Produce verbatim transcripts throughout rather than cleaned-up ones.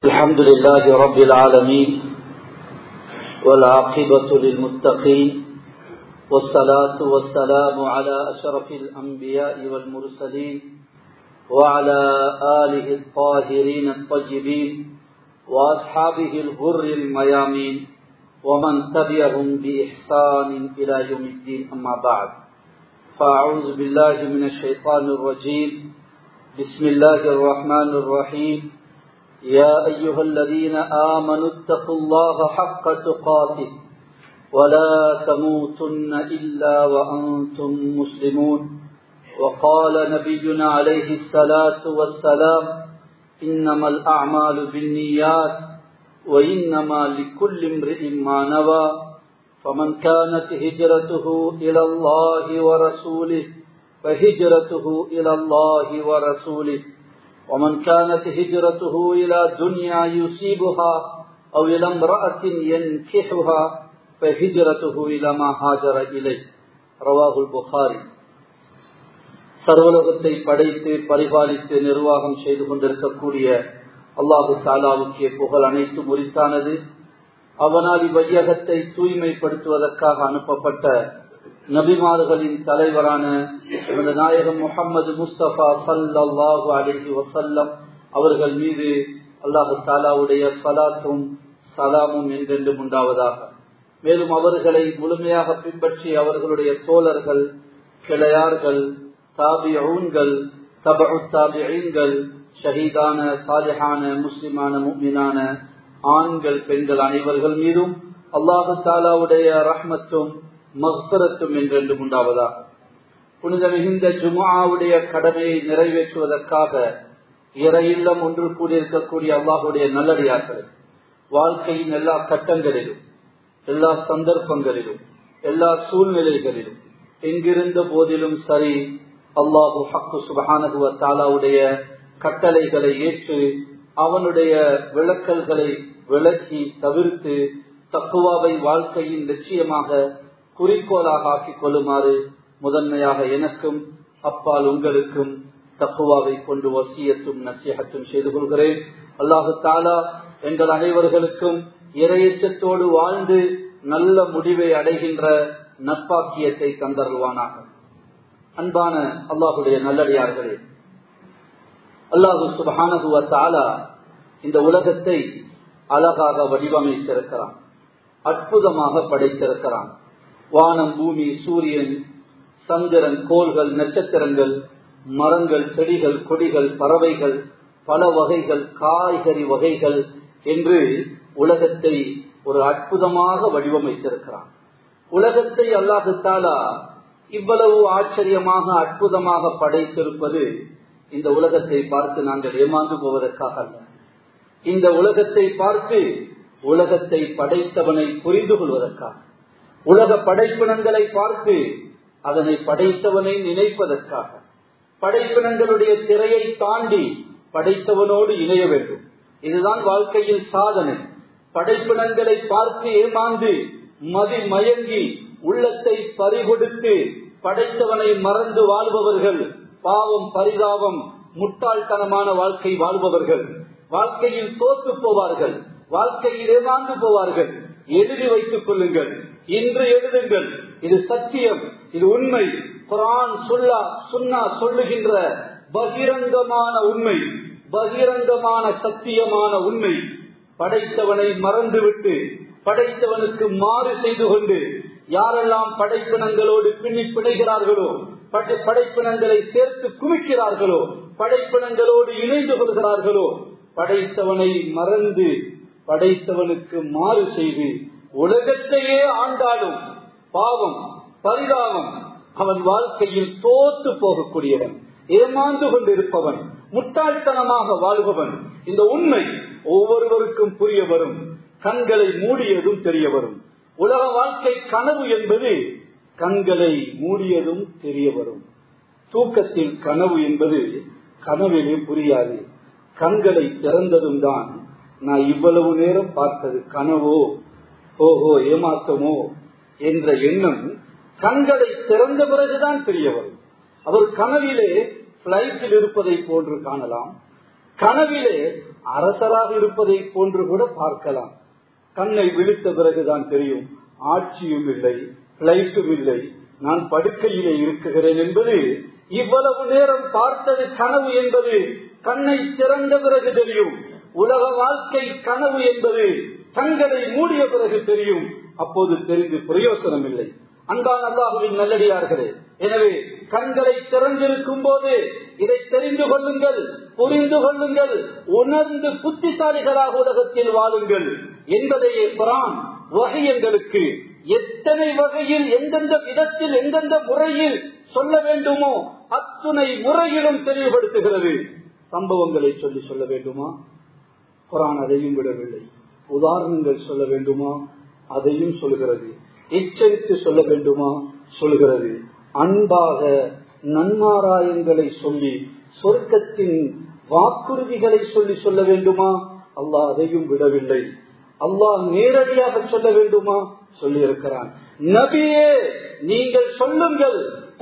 الحمد لله رب العالمين والعاقبة للمتقين والصلاة والسلام على أشرف الأنبياء والمرسلين وعلى آله الطاهرين الطيبين وأصحابه الغر الميامين ومن تبعهم بإحسان إلى يوم الدين. أما بعد، فأعوذ بالله من الشيطان الرجيم. بسم الله الرحمن الرحيم. يا أيها الذين آمنوا اتقوا الله حق تقاته ولا تموتن إلا وأنتم مسلمون. وقال نبينا عليه الصلاة والسلام: إنما الأعمال بالنيات وإنما لكل امرئ ما نوى. فمن كانت هجرته إلى الله ورسوله فهجرته إلى الله ورسوله، ومن كانت هجرته إلى دنيا يصيبها أو إلى امرأة ينكحها فهجرته إلى ما هاجر إليه. رواه البخاري. சர்வலோகத்தை படைத்து பரிபாலித்து நிர்வாகம் செய்து கொண்டிருக்கக்கூடிய அல்லாஹு தஆலாவுக்கே புகழ் அனைத்தும் உரித்தானது. அவனால் இவ்வையகத்தை தூய்மைப்படுத்துவதற்காக அனுப்பப்பட்ட நபிமார்களின் தலைவரான நாயகம் முஹம்மது முஸ்தபா ஸல்லல்லாஹு அலைஹி வஸல்லம் அவர்கள் மீது அல்லாஹு தஆலாவுடைய ஸலாத்தும் சலாமும் என்றென்றும் உண்டாவதாக. மேலும் அவர்களை முழுமையாக பின்பற்றி அவர்களுடைய தோழர்கள், கிளையார்கள், தாபிஊன்கள், தபஉ தாபிஈன்கள், ஷஹீதான சாலிஹான முஸ்லிமான முஃமினான ஆண்கள் பெண்கள் அனைவர்கள் மீதும் அல்லாஹு தஆலாவுடைய ரஹ்மத்தும் மக்ஃபிரத்தும் என்றென்றும் உண்டாவதாக. புனித மிகுந்த ஜும்ஆவுடைய கடமையை நிறைவேற்றுவதற்காக இறையில்லம் ஒன்று கூடியிருக்கக்கூடிய அல்லாஹுடைய நல்லடியார்கள் வாழ்க்கையின் எல்லா கட்டங்களிலும், எல்லா சந்தர்ப்பங்களிலும், எல்லா சூழ்நிலைகளிலும், எங்கிருந்த போதிலும் சரி, அல்லாஹு ஹக்கு சுப்ஹானஹு வ தஆலாவுடைய கட்டளைகளை ஏற்று அவனுடைய விளக்கல்களை விளக்கி தவிர்த்து தக்வாவை வாழ்க்கையின் லட்சியமாக குறிக்கோளாக ஆக்கிக் கொள்ளுமாறு முதன்மையாக எனக்கும் அப்பால் உங்களுக்கும் தக்வாவை கொண்டு வசியத்தும் நசிஹத்தும் செய்து கொள்கிறேன். அல்லாஹு தஆலா எங்கள் அனைவர்களுக்கும் இறையச்சத்தோடு வாழ்ந்து நல்ல முடிவை அடைகின்ற நற்பாக்கியத்தை தந்தருள்வானாக. அன்பான அல்லாஹுடைய நல்லடியார்களே, அல்லாஹு சுப்ஹானஹு வ தஆலா இந்த உலகத்தை அழகாக வடிவமைத்திருக்கிறான், அற்புதமாக படைத்திருக்கிறான். வானம், பூமி, சூரியன், சந்திரன், கோள்கள், நட்சத்திரங்கள், மரங்கள், செடிகள், கொடிகள், பறவைகள், பல வகைகள், காய்கறி வகைகள் என்று உலகத்தை ஒரு அற்புதமாக வடிவமைத்திருக்கிறான். உலகத்தை அல்லாஹு தஆலா இவ்வளவு ஆச்சரியமாக அற்புதமாக படைத்திருப்பது இந்த உலகத்தை பார்த்து நாங்கள் ஏமாந்து போவதற்காக அல்ல. இந்த உலகத்தை பார்த்து உலகத்தை படைத்தவனை புரிந்து கொள்வதற்காக, உலக படைப்பினங்களை பார்த்து அதனை படைத்தவனை நினைப்பதற்காக, படைப்பினங்களுடைய திரையை தாண்டி படைத்தவனோடு இணைய வேண்டும். இதுதான் வாழ்க்கையில் சாதனை. படைப்பினங்களை பார்த்து ஏமாந்து மதி மயங்கி உள்ளத்தை பறிகொடுத்து படைத்தவனை மறந்து வாழ்பவர்கள் பாவம், பரிதாபம், முட்டாள்தனமான வாழ்க்கை வாழ்பவர்கள் வாழ்க்கையில் தோற்று போவார்கள், வாழ்க்கையில் ஏமாந்து போவார்கள். எழுதி வைத்துக் கொள்ளுங்கள், இன்று எழுதுங்கள். இது சத்தியம், இது உண்மை. குர்ஆன் சொல்லா சுன்னா சொல்லுகின்ற பகிரங்கமான உண்மை, பகிரங்கமான சத்தியமான உண்மை. படைத்தவனை மறந்துவிட்டு படைத்தவனுக்கு மாறு செய்து கொண்டு யாரெல்லாம் படைப்பினங்களோடு பின்னி பிணைகிறார்களோ, படைப்பினங்களை சேர்த்து குவிக்கிறார்களோ, படைப்பினங்களோடு இணைந்து கொள்கிறார்களோ, படைத்தவனை மறந்து படைத்தவனுக்கு மாறு செய்து உலகத்தையே ஆண்டாலும் பாவம், பரிதாபம், அவன் வாழ்க்கையில் தோத்து போகக்கூடியவன், ஏமாந்து கொண்டிருப்பவன், முட்டாள்தனமாக வாழ்பவன். இந்த உண்மை ஒவ்வொருவருக்கும் புரிய வரும். கண்களை மூடியதும் தெரிய வரும். உலக வாழ்க்கை கனவு என்பது கண்களை மூடியதும் தெரிய வரும். தூக்கத்தில் கனவு என்பது கனவிலே புரியாது. கண்களை திறந்ததும் தான் நான் இவ்வளவு நேரம் பார்த்தது கனவோ, ஓஹோ, ஏமாற்றமோ என்ற எண்ணம் கண்களை திறந்த பிறகுதான் தெரிய வரும். அவர் கனவிலே பிளைட்டில் இருப்பதை போன்று காணலாம், கனவிலே அரசராக இருப்பதை போன்று கூட பார்க்கலாம். கண்ணை விழித்த பிறகுதான் தெரியும் ஆட்சியும் இல்லை, பிளைட்டும் இல்லை, நான் படுக்கையிலே இருக்குகிறேன் என்பது இவ்வளவு நேரம் பார்த்தது கனவு என்பது கண்ணை திறந்த பிறகு தெரியும். உலக வாழ்க்கை கனவு என்பது கண்களை மூடிய பிறகு தெரியும். அப்போது தெரிந்து பிரயோசனம் இல்லை. அன்பான அல்லாஹ்வின் நல்லடியார்களே, எனவே கண்களை திறந்திருக்கும் போது இதை தெரிந்து கொள்ளுங்கள், புரிந்து கொள்ளுங்கள், உணர்ந்து புத்திசாலிகளாக உலகத்தில் வாழுங்கள் என்பதையே குர்ஆன் வஹி எங்களுக்கு எத்தனை வகையில் எந்தெந்த விதத்தில் எந்தெந்த முறையில் சொல்ல வேண்டுமோ அத்துணை முறையிலும் தெளிவுபடுத்துகிறது. சம்பவங்களை சொல்லி சொல்ல வேண்டுமா? குர்ஆன் அதையும் விடவில்லை. உதாரணங்கள் சொல்ல வேண்டுமா? அதையும் சொல்கிறது. எச்சரித்து சொல்ல வேண்டுமா? சொல்கிறது. அன்பாக நன்மாராயங்களை சொல்லி சொர்க்கத்தின் வாக்குறுதிகளை சொல்லி சொல்ல வேண்டுமா? அல்லாஹ் அதையும் விடவில்லை. அல்லாஹ் நேரடியாக சொல்ல வேண்டுமா? சொல்லி இருக்கிறான். நபியே நீங்கள் சொல்லுங்கள்,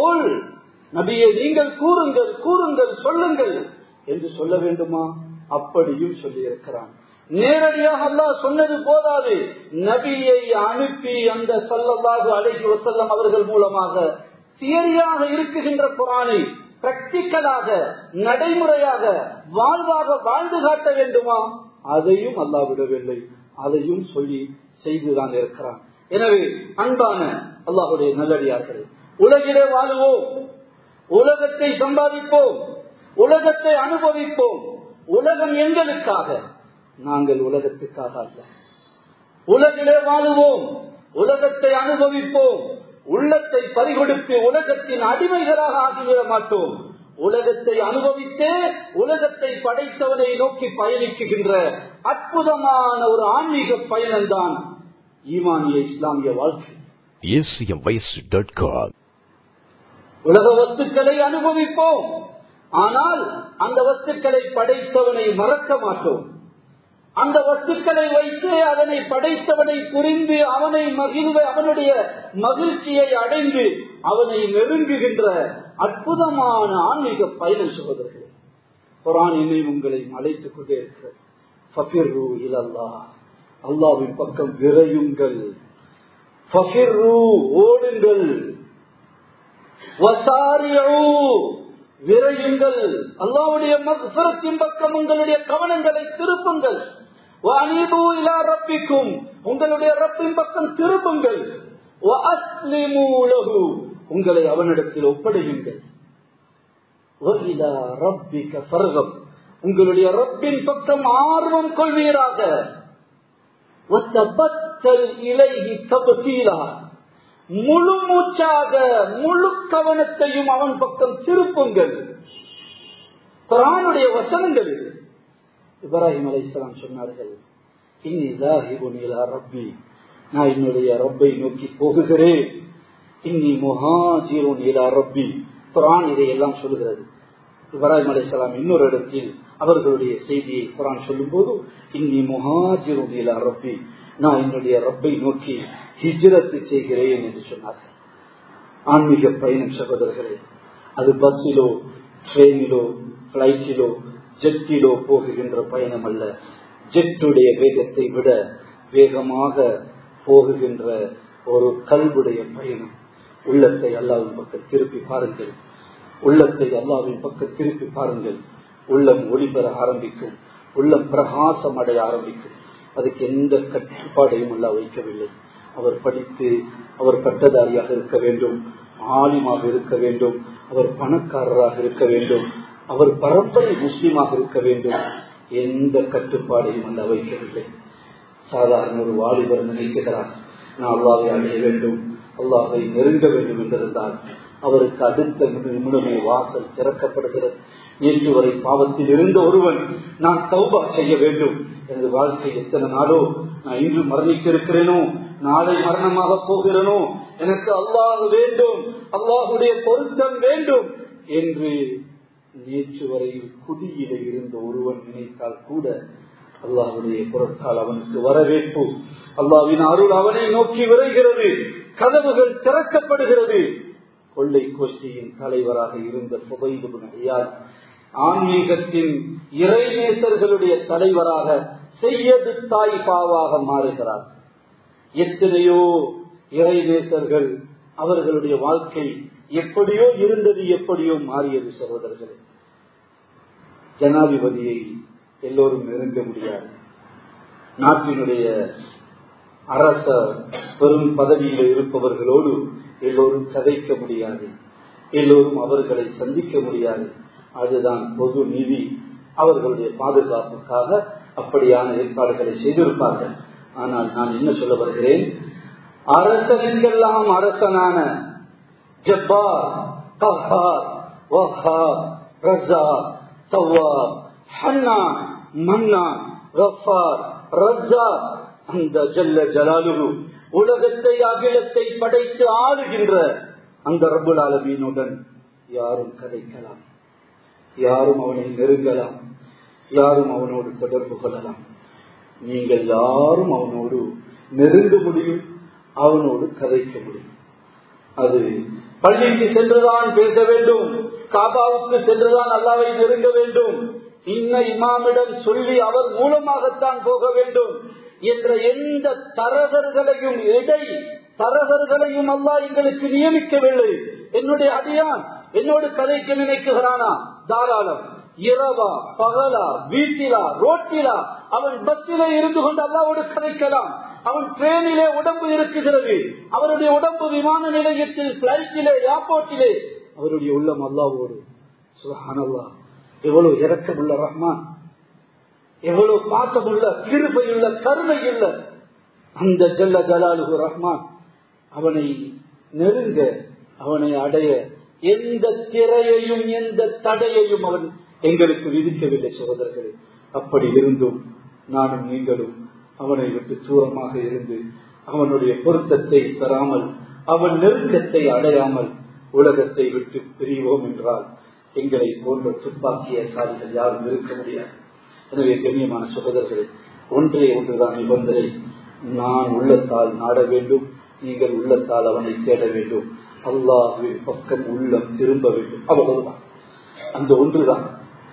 நபியே நீங்கள் கூறுங்கள், கூறுங்கள், சொல்லுங்கள் என்று சொல்ல வேண்டுமா? அப்படியும் சொல்லி இருக்கிறான். நேரடியாக அல்லாஹ் சொன்னது போதாது, நபியை அனுப்பி அந்த ஸல்லல்லாஹு அலைஹி வஸல்லம் அவர்கள் மூலமாக தியரியாக இருக்குகின்ற குர்ஆனை பிராக்டிகலாக நடைமுறையாக வாழ்வாக வாழ்ந்து காட்ட வேண்டுமா? அதையும் அல்லாஹ் விடவில்லை. அதையும் சொல்லி செய்துதான் இருக்கிறான். எனவே அன்பான அல்லாஹ்வுடைய நல்லடியார்களே, உலகிலே வாழுவோம், உலகத்தை சம்பாதிப்போம், உலகத்தை அனுபவிப்போம். உலகம் எங்களுக்காக, நாங்கள் உலகத்துக்காக அல்ல. உலகிலே வாழுவோம், உலகத்தை அனுபவிப்போம், உள்ளத்தை பறிகொடுத்து உலகத்தின் அடிமைகளாக ஆகிவிட மாட்டோம். உலகத்தை அனுபவித்தே உலகத்தை படைத்தவனை நோக்கி பயணிக்குகின்ற அற்புதமான ஒரு ஆன்மீக பயணம்தான் ஈமானிய இஸ்லாமிய வாழ்க்கை. உலக வஸ்துக்களை அனுபவிப்போம், ஆனால் அந்த வஸ்துக்களை படைத்தவனை மறக்க மாட்டோம். அந்த வஸ்துக்களை வைத்து அதனை படைத்தவனை புரிந்து அவனை மகிழ்வ அவனுடைய மகிழ்ச்சியை அடைந்து அவனை நெருங்குகின்ற அற்புதமான ஆன்மீக பயணம் சகோதரர்களே. குர்ஆன் என்னை உங்களை அழைத்துக் கொண்டே இருக்கிறது. ஃபஃபிர்ரு இலல்லாஹ், அல்லாஹ்வின் பக்கம் விரையுங்கள். ஃபஃபிர்ரு ஓடுங்கள், வஸாரிஉ விரையுங்கள், அல்லாஹ்வுடைய மக்ஃபிரத்தின் பக்கம் உங்களுடைய கவனங்களை திருப்புங்கள். வஅனீபு இலா ரப்பிக்கும், உங்களுடைய ரப்பின் பக்கம் திருப்புங்கள். வஅஸ்லிமு லஹு, உங்களை அவனிடத்தில் ஒப்படையுங்கள். வஇலா ரப்பிக ஃபர்கப், உங்களுடைய ரப்பின் பக்கம் ஆர்வம் கொள்வீராக. வதபத்தல் இலைஹி தப்தீலா, முழு மூச்சாக முழு கவனத்தையும் அவன் பக்கம் திருப்புங்கள். குர்ஆனுடைய வசனங்கள் இது. இப்ராஹிம் அலைஹிஸ்ஸலாம் சொன்னார்கள், இன்னி ஸாஹிபுன் இலா ரப்பி, நான் என்னுடைய ரப்பை நோக்கி போகுகிறேன். இன்னி முஹாஜிருன் இலா ரப்பி, குர்ஆன் இதையெல்லாம் சொல்கிறது. இப்ராஹிம் அலைஹிஸ்ஸலாம் இன்னொரு இடத்தில் அவர்களுடைய செய்தியை குர்ஆன் சொல்லும் போது இன்னி முஹாஜிருன் இலா ரப்பி, நான் என்னுடைய ரப்பை நோக்கி ஹிஜ்ரத் செய்கிறேன் என்று சொன்னார்கள். ஆன்மீக பயணம் சகோதரர்களே, அது பஸ்ஸிலோ ட்ரெயினிலோ பிளைட்டிலோ ஜெட்டிலோ போகுகின்ற பயணம் அல்ல. ஜெட்டுடைய வேகத்தை விட வேகமாக போகுகின்ற ஒரு கல்வுடைய பயணம். உள்ளத்தை அல்லாஹ்வின் பக்கம் திருப்பி பாருங்கள், உள்ளத்தை அல்லாஹ்வின் பக்கம் திருப்பி பாருங்கள். உள்ளம் ஒளி பெற ஆரம்பிக்கும், உள்ளம் பிரகாசம் அடைய ஆரம்பிக்கும். அதுக்கு எந்த கட்டுப்பாடையும் அல்லாஹ் வைக்கவில்லை. அவர் படித்து அவர் பட்டதாரியாக இருக்க வேண்டும், ஆலிமாக இருக்க வேண்டும், அவர் பணக்காரராக இருக்க வேண்டும், அவர் பரம்பரை முஸ்லீமாக இருக்க வேண்டும். எந்த கட்டுப்பாடையும் அல்லாஹ் வைக்கவில்லை. சாதாரண ஒரு வாலிபர் நினைக்கிறார், நான் அல்லாஹ்வை அடைய வேண்டும், அல்லாஹ்வை நெருங்க வேண்டும் என்றிருந்தால் அவருக்கு அடுத்த நிமிடமே வாசல் திறக்கப்படுகிறது. நேற்று வரை பாவத்தில் இருந்த ஒருவன் நான் தௌபா செய்ய வேண்டும், எனது வாழ்க்கை எத்தனை நாளோ, நான் இன்று மரணிக்க இருக்கிறேனோ, நாளை மரணமாக போகிறேனோ, எனக்கு அல்லாஹ் வேண்டும், அல்லாஹுடைய பொருத்தம் வேண்டும் என்று நேற்று வரையில் குடியில இருந்த ஒருவன் நினைத்தால் கூட அல்லாஹுடைய புறத்தால் அவனுக்கு வரவேற்பு, அல்லாஹ்வின் அருள் அவனை நோக்கி விரைகிறது, கதவுகள் திறக்கப்படுகிறது. கொள்ளை கோஷ்டியின் தலைவராக இருந்த ஃபுதைல் இப்னு இயாத் ஆன்மீகத்தின் இறைநேசர்களுடைய தலைவராக செய்யது தாய்பாவாக மாறுகிறார். எத்தனையோ இறைநேசர்கள் அவர்களுடைய வாழ்க்கை எப்படியோ இருந்தது, எப்படியோ மாறியது. சகோதரர்களே, ஜனாதிபதியை எல்லோரும் நெருங்க முடியாது. நாட்டினுடைய அரச பெரும் பதவியில் இருப்பவர்களோடு எல்லோரும் கதைக்க முடியாது, எல்லோரும் அவர்களை சந்திக்க முடியாது. அதுதான் பொது நிதி. அவர்களுடைய பாதுகாப்புக்காக அப்படியான ஏற்பாடுகளை செய்திருப்பார்கள். ஆனால் நான் என்ன சொல்ல வருகிறேன், அரசனுக்கெல்லாம் அரசனான ஜப்பார், கஹார், வஹாப், ரஸாக், தவ்வாப், ஹன்னான், மன்னான், கஃபார், ரஸாக், அந்த ஜல்ல ஜலாலுஹு உலகத்தை அகிலத்தை படைத்து ஆளுகின்ற அந்த ரப்புல் ஆலமீனுடன் யாரும் கதைக்கலாம், யாரும் அவனை நெருங்கலாம், யாரும் அவனோடு தொடர்பு கொள்ளலாம். நீங்கள் யாரும் அவனோடு நெருங்க முடியும், அவனோடு கதைக்க முடியும். அது பள்ளிக்கு சென்றுதான் பேச வேண்டும், காபாவுக்கு சென்றுதான் அல்லாஹ்வை நெருங்க வேண்டும், இன்ன இமாமிடம் சொல்லி அவர் மூலமாகத்தான் போக வேண்டும் என்ற எந்த தரகர்களையும் இடை தரகர்களையும் அல்லாஹ் எங்களுக்கு நியமிக்கவில்லை. என்னுடைய அடியான் என்னோடு கதைக்க நினைக்கிறானா, தாராளம். இரவா பகலா வீட்டிலா ரோட்டிலா அவன் பஸ்ஸிலே இருந்து கொண்டு அல்லாஹ்வோடு கதைக்கலாம். அவன் ட்ரெயினிலே உடம்பு இருக்குகிறது, அவருடைய உடம்பு விமான நிலையத்தில், பிளைட்டிலே, ஏர்போர்ட்டிலே, அவருடைய உள்ளம் அல்லாஹ்வோடு. சுப்ஹானல்லாஹ், எவ்வளவு இரக்கமுள்ள ரஹ்மான், எவ்வளவு பாசமுள்ள கிருபையுள்ள கருணையுள்ள அந்த ஜல்ல ஜலாலுஹு ரஹ்மான். அவனை நெருங்க, அவனை அடைய எந்த திரையையும் எந்த தடையையும் அவன் எங்களுக்கு விதிக்கவில்லை. சகோதரர்களே, அப்படி இருந்தும் நானும் நீங்களும் அவனை விட்டு தூரமாக இருந்து அவனுடைய பொருத்தத்தை பெறாமல், அவன் நெருக்கத்தை அடையாமல் உலகத்தை விட்டு பிரிவோம் என்றால் எங்களை போன்ற துப்பாக்கிய சாதிகள் யாரும் இருக்க முடியாது. எனவே கண்ணியமான சகோதரர்களே, ஒன்றே ஒன்றுதான் நிபந்தனை, நான் உள்ளத்தால் நாட வேண்டும், நீங்கள் உள்ளத்தால் அவனை தேட வேண்டும், அல்லாஹ்வின் பக்கம் உள்ளம் திரும்ப வேண்டும். அவ்வளவுதான், அந்த ஒன்றுதான்.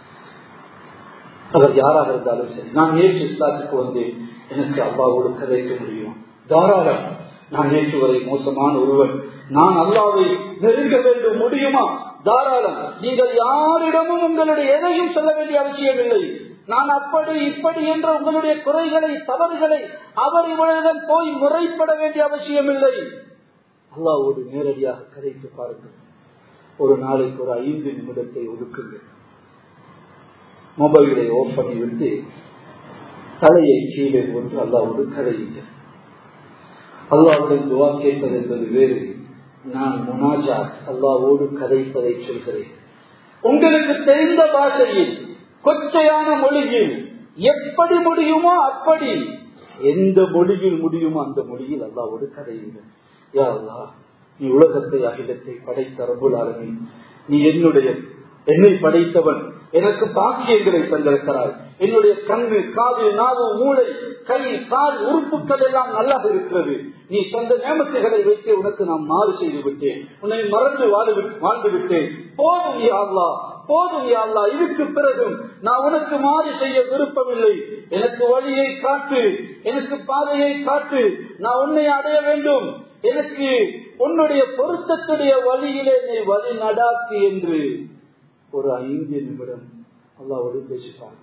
அவர் யாராக இருந்தாலும் சரி, நான் நேற்று இஸ்லாத்துக்கு வந்து எனக்கு அல்லாஹ்வோடு கதைக்க முடியும், தாராளம். நான் நேற்று வரை மோசமான ஒருவன், நான் அல்லாஹ்வை நெருங்க வேண்டும், முடியுமா? தாராளம். நீங்கள் யாரிடமும் உங்களுடைய எதையும் சொல்ல வேண்டிய அவசியம் இல்லை. நான் அப்படி இப்படி என்ற உங்களுடைய குறைகளை தவறுகளை அவர் இவரிடம் போய் முறைப்பட வேண்டிய அவசியம் இல்லை. அல்லாஹ்வோடு நேரடியாக கதைத்து பாருங்கள். ஒரு நாளைக்கு ஒரு ஐந்து நிமிடத்தை ஒதுக்குங்கள். மொபைலை ஓபன் பண்ணி விட்டு தலையை கீழே போட்டு அல்லாஹ்வோடு கதையுங்கள். அல்லாஹ்வுடன் துஆ கேட்பது என்பது வேறு, நான் முனாஜாத் அல்லாஹ்வோடு கதைப்பதை சொல்கிறேன். உங்களுக்கு தெரிந்த பாஷையில், கொச்சையான மொழியில், எப்படி முடியுமோ அப்படி, எந்த மொழியில் முடியுமோ அந்த மொழியில் அல்லாஹ்வோடு கதையுங்கள். யா அல்லாஹ், நீ உலகத்தை அகிலத்தை படைத்த ரப்புல் ஆலமீன், நீ என்னுடைய என்னை படைத்தவன், எனக்கு பாக்கியங்களை தந்திருக்கிறாய். என்னுடைய கண்ணு, காது, நாவு, மூளை, கை, கால் உறுப்புகள் எல்லாம் நல்லா இருக்கிறது. நீ தந்த நேமத்துகளை வைத்து உனக்கு நான் மாறு செய்து விட்டேன், உன்னை மறந்து வாழ்ந்து விட்டேன். போதும் யா அல்லாஹ், போதும் யா அல்லாஹ், இதுக்கு பிறகும் நான் உனக்கு மாறு செய்ய விருப்பமில்லை. எனக்கு வழியை காட்டு, எனக்கு பாதையை காட்டு, நான் உன்னை அடைய வேண்டும், எனக்கு உன்னுடைய பொருத்தத்துடைய வழியிலே நீ வழி நடாக்கு என்று ஒரு ஐந்து நிமிடம் அல்லாஹ்வோடு பேசிப்பாங்க.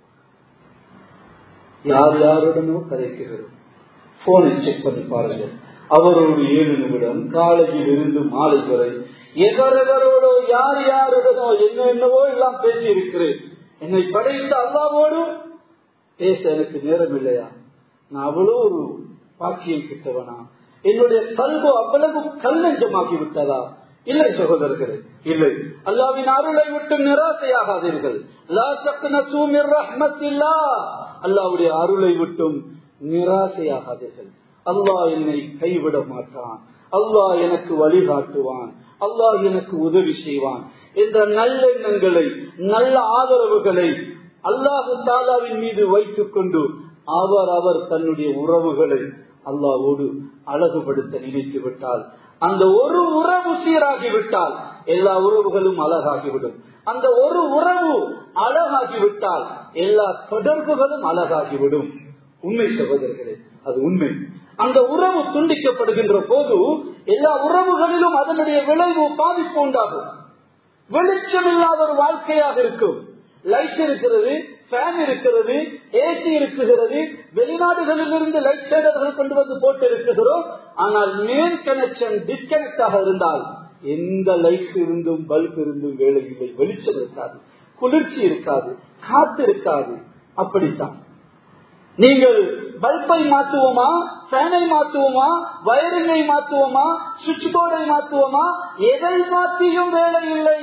யார் யாருடனும் கதைக்கிறோம், போனை செக் பண்ணி பாருங்கள். அவரோடு ஏழு நிமிடம், காலையில் இருந்து மாலை வரை எவரெவரோடோ யார் யாருடனோ என்ன என்னவோ எல்லாம் பேசி இருக்கிறேன். என்னை படைத்த அல்லாஹ்வோடும் பேச எனக்கு நேரம் இல்லையா? நான் அவ்வளவு ஒரு பாக்கியம் கிட்டவனா? என்னுடைய கல்வோ அவ்வளவு கல்லஞ்சமாகி விட்டதா? இல்லை சகோதரர்களே, இல்லை. அல்லாஹ்வின் அருளை விட்டு நிராசையாகாதீர்கள். லா தக்னது மிர் ரஹ்மத்தில்லாஹ், அல்லாஹ்வுடைய அருளை விட்டும் நிராசையாகாதீர்கள். அல்லாஹ் என்னை கைவிட மாட்டான், அல்லாஹ் எனக்கு வழிகாட்டுவான், அல்லாஹ் எனக்கு உதவி செய்வான் என்ற நல்லெண்ணங்களை, நல்ல ஆதரவுகளை அல்லாஹு தாலாவின் மீது வைத்துக் கொண்டு அவர் அவர் தன்னுடைய உறவுகளை அல்லாஹ்வோடு அழகுபடுத்த நினைத்து விட்டால், அந்த ஒரு உறவு சீராகிவிட்டால் எல்லா உறவுகளும் அழகாகிவிடும். அந்த ஒரு உறவு அழகாகிவிட்டால் எல்லா தொடர்புகளும் அழகாகிவிடும். உண்மை சகோதரர்களே, அது உண்மை. அந்த உறவு துண்டிக்கப்படுகின்ற போது எல்லா உறவுகளிலும் அதனுடைய விளைவு பாதிப்பு உண்டாகும். வெளிச்சம் இல்லாத ஒரு வாழ்க்கையாக இருக்கும். லைட் இருக்கிறது, ஃபேன் இருக்கிறது, ஏசி இருக்கிறது, வெளிநாடுகளில் இருந்து லைட் ஷேடர்கள் கொண்டு வந்து போட்டு இருக்கிறோம். ஆனால் மெயின் கனெக்ஷன் டிஸ்கனெக்ட் ஆக இருந்தால் எந்த லைட் இருந்தும் பல்ப் இருந்தும் வேலை இல்லை. வெளிச்சம் இருக்காது, குளிர்ச்சி இருக்காது, காத்து இருக்காது. அப்படித்தான் நீங்கள் பல்பை மாற்றுவோமா, ஃபேனை மாற்றுவோமா, வயரிங்கை மாற்றுவோமா, சுவிட்ச் போர்டை மாற்றுவோமா, எதை மாற்றியும் வேலை இல்லை.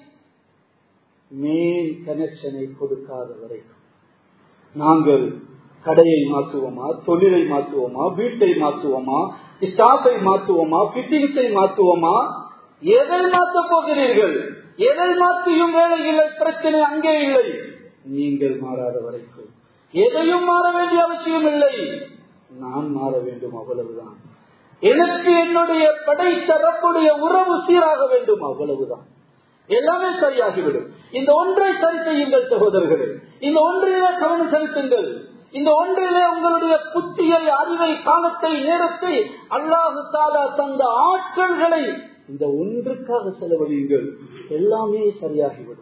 மெயின் கனெக்ஷனை கொடுக்காத வரைக்கும் நாங்கள் கடையை மாற்றுவோமா, தொழிலை மாற்றுவோமா, வீட்டை மாற்றுவோமா, ஸ்டாஃபை மாற்றுவோமா, பிட்டிங்ஸை மாற்றுவோமா, எதை மாற்ற போகிறீர்கள்? எதை மாற்றியும் வேலை இல்லை. பிரச்சனை அங்கே இல்லை. நீங்கள் மாறாத வரைக்கும் எதையும் மாற வேண்டிய அவசியம் இல்லை. நான் மாற வேண்டும், அவ்வளவுதான். எனக்கு என்னுடைய படைத்த ரப்புடைய உறவு சீராக வேண்டும், அவ்வளவுதான். எல்லாமே சரியாகிவிடும். இந்த ஒன்றை சரி செய்யுங்கள் சகோதரர்களே. இந்த ஒன்றிலே கவனம் செலுத்துங்கள். இந்த ஒன்றிலே உங்களுடைய புத்தியை, அறிவை, காலத்தை, நேரத்தை, அல்லாஹ் தஆலா தந்த ஆற்றல்களை இந்த ஒன்றுக்காக செலவழியுங்கள். எல்லாமே சரியாகிவிடும்.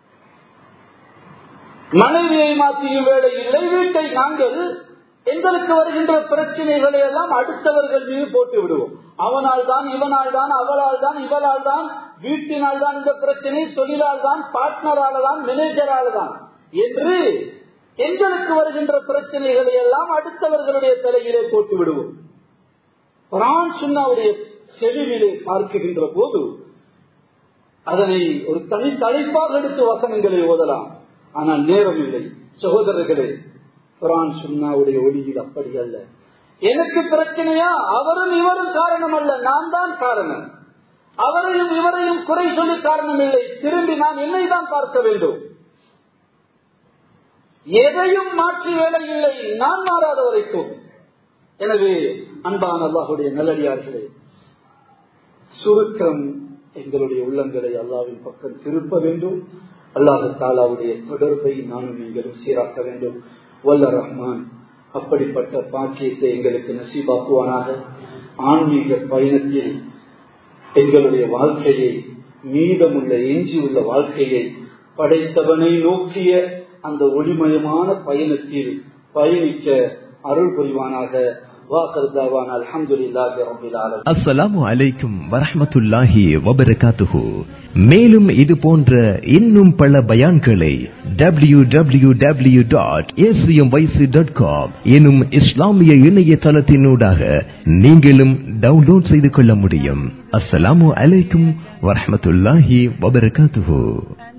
மனைவியை மாற்றியும் வேலை இல்லை. வீட்டை நாங்கள் எங்களுக்கு வருகின்ற பிரச்சனைகளை எல்லாம் அடுத்தவர்கள் மீது போட்டு விடுவோம். அவனால் தான், இவனால் தான், அவளால் தான், இவளால் தான், வீட்டினால் தான் இந்த பிரச்சனை, தொழிலால் தான், பார்ட்னரால தான், மேனேஜரால தான் என்று எங்களுக்கு வருகின்ற பிரச்சனைகளை எல்லாம் அடுத்தவர்களுடைய தலையிலே போட்டு விடுவோம். குர்ஆன் சுன்னாவுடைய செவியிலே பார்க்கின்ற போது அதனை ஒரு தனி தலைப்பாக எடுத்து வசனங்களை ஓதலாம். ஆனால் நேரம் இல்லை சகோதரர்களே. குர்ஆன் சுன்னாவுடைய ஒளியில் அப்படி அல்ல. எனக்கு பிரச்சனையா, அவரும் இவரும் காரணம் அல்ல, நான் தான் காரணம். அவரையும் இவரையும் குறை சொல்லி காரணம் இல்லை. திரும்பி நான் என்னை தான் பார்க்க வேண்டும். எதையும் மாற்றி வேலை இல்லை, நான் மாறாத வரைக்கும். எனவே அன்பான அல்லாஹ்வுடைய நல்லடியார்களே, சுருக்கம் எங்களுடைய உள்ளங்களை அல்லாஹ்வின் பக்கம் திருப்ப வேண்டும். அல்லாஹ் தஆலாவுடைய தொடர்பை நானும் நீங்களும் சீராக்க வேண்டும். வல்ல ரஹ்மான் அப்படிப்பட்ட பாக்கியத்தை எங்களுக்கு நசீபாக்குவானாக. ஆன்மீக பயணத்தில் எங்களுடைய வாழ்க்கையை, மீதமுள்ள எஞ்சியுள்ள வாழ்க்கையை படைத்தவனை நோக்கிய அந்த ஒளிமயமான பயணத்தில் பயணிக்க அருள் புரிவானாக. அஸ்ஸலாமு அலைக்கும் வரஹ்மத்துல்லாஹி வபரகாத்துஹு. மேலும் இது போன்ற இன்னும் பல பயான்களை W W W dot A C M Y C dot com எனும் இஸ்லாமிய இணையதளத்தினூடாக நீங்களும் டவுன்லோட் செய்து கொள்ள முடியும். அஸ்ஸலாமு அலைக்கும் வரஹ்மத்துல்லாஹி வபரகாத்துஹு.